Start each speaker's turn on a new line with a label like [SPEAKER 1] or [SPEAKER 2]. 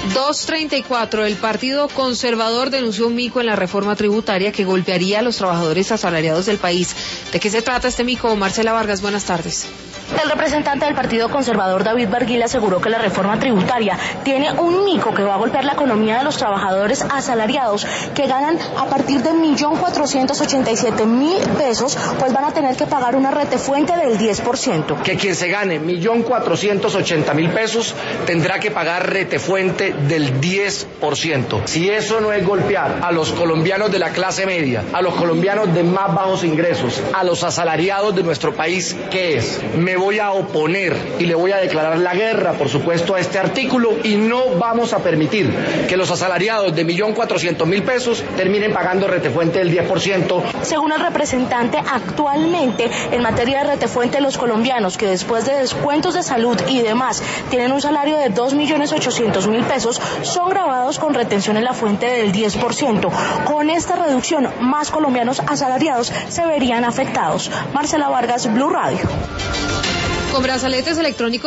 [SPEAKER 1] 2:34. El Partido Conservador denunció un mico en la reforma tributaria que golpearía a los trabajadores asalariados del país. ¿De qué se trata este mico? Marcela Vargas, buenas tardes.
[SPEAKER 2] El representante del Partido Conservador, David Barguil, aseguró que la reforma tributaria tiene un mico que va a golpear la economía de los trabajadores asalariados que ganan a partir de 1.487.000 pesos, pues van a tener que pagar una retefuente del 10%.
[SPEAKER 3] Que quien se gane 1.480.000 pesos tendrá que pagar retefuente del 10%. Si eso no es golpear a los colombianos de la clase media, a los colombianos de más bajos ingresos, a los asalariados de nuestro país, ¿qué es? Me voy a oponer y le voy a declarar la guerra, por supuesto, a este artículo, y no vamos a permitir que los asalariados de 1.400.000 pesos terminen pagando retefuente del 10%.
[SPEAKER 2] Según el representante, actualmente en materia de retefuente, los colombianos que después de descuentos de salud y demás tienen un salario de 2.800.000 pesos son grabados con retención en la fuente del 10%. Con esta reducción, más colombianos asalariados se verían afectados. Marcela Vargas, Blue Radio.
[SPEAKER 1] Con brazaletes electrónicos